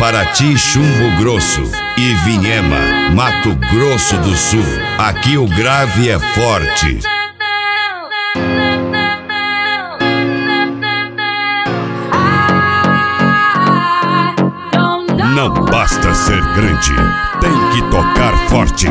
Paraty, Chumbo Grosso e Vinhema, Mato Grosso do Sul. Aqui o grave é forte. Não basta ser grande, tem que tocar forte.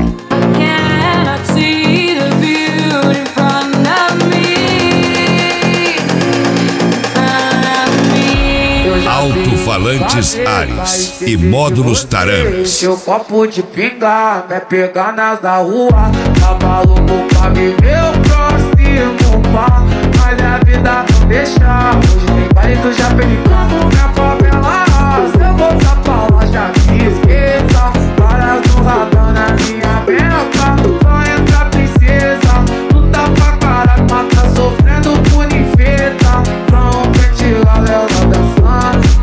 Alto-falantes Ares e módulos Taram. Seu copo de pinga vai pegar nas da rua. Tava louco pra viver o próximo par, mas a vida não deixa. Hoje tem baile do Japenicano, minha favela. Se eu voltar pra lá, já me esqueça. Para do radar na minha beca. Só entra princesa, luta pra caralho, mas tá sofrendo por infeta. Só um pente lá, Léo tá dançando.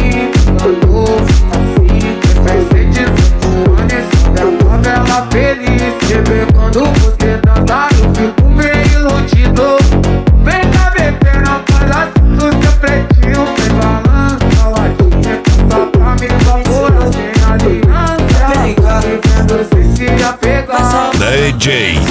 Feliz, quando você dança, eu fico meio iludido. Vem cá, bebê, não faz assim do seu pretinho. Vem balança, ladinha, só pra me evaporar sem aliança. Vivendo sem se apegar. DJ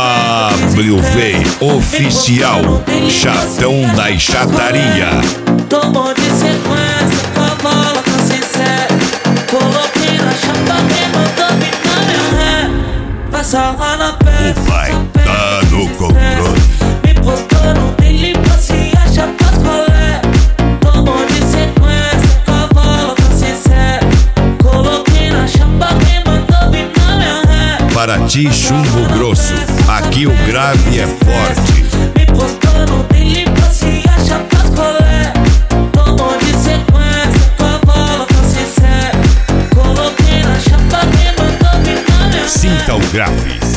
WV Oficial, chatão da chataria. Tomou de sequência, com a bola tá sincera. Coloquei na chapa, me mandou ficar meu ré. Passa lá na peça, o pai tá no controle. me postou no dele pra se achar pras colé. Tomou de sequência, com a bola tá sincera. Coloquei na chapa, me mandou ficar meu ré. Paraty, Chumbo Grosso, aqui o grave é forte. Me postou no dele pra se achar pras colé. Tomou de sequência, com a bola tá sincera. Coloquei na chapa, me mandou ficar meu ré. Sinta o grave.